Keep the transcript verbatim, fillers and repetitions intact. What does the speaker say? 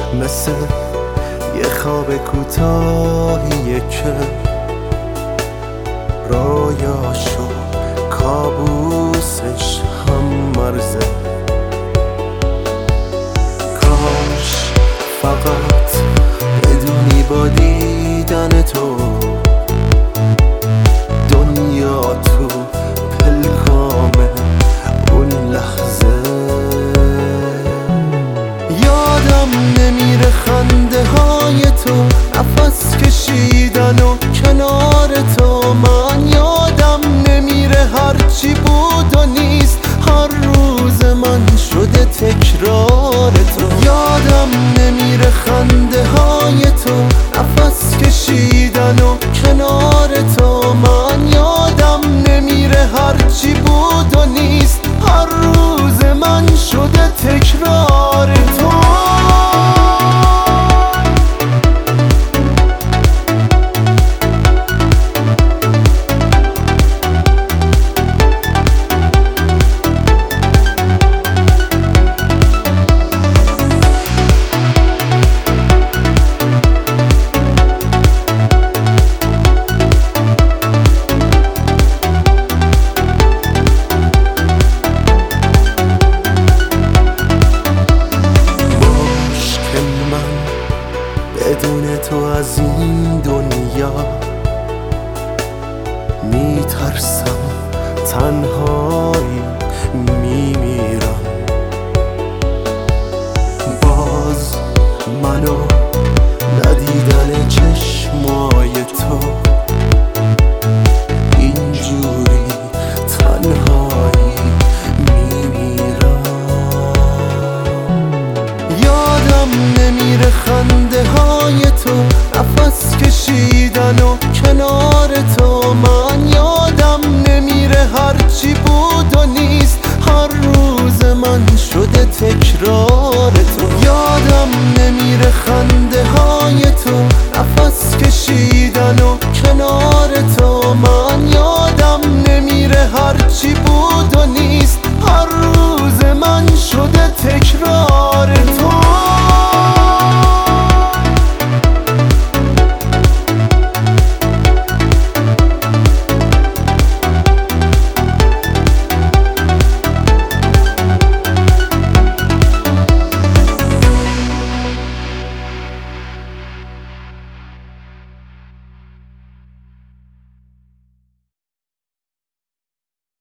مثل یه خواب کوتاهیه که رویاش و کابوسش هم مرزه. کاش فقط بدونی با دیدن تو دنیا تو پلکامه اون لحظه. یادم نمیره خنده های تو، نفس کشیدن و کنار تو. من یادم نمیره هرچی بود و نیست، هر روز من شده تکرار تو. یادم نمیره خنده های تو، نفس کشیدن و کنار تو. من یادم نمیره هرچی بود و نیست، هر روز من شده تکرار تو. بدون تو از این دنیا میترسم، تنهایی میمیرم. باز منو ندیدن چشمای تو اینجوری تنهایی میمیرم. یادم نمیره خنده های تو، نفس کشیدن و کنار تو. من یادم نمیره هرچی بود و نیست، هر روز من شده تکرار تو. یادم نمیره خنده های تو، نفس کشیدن و کنار تو. من یادم نمیره هرچی بود و نیست، هر روز من شده تکرار تو.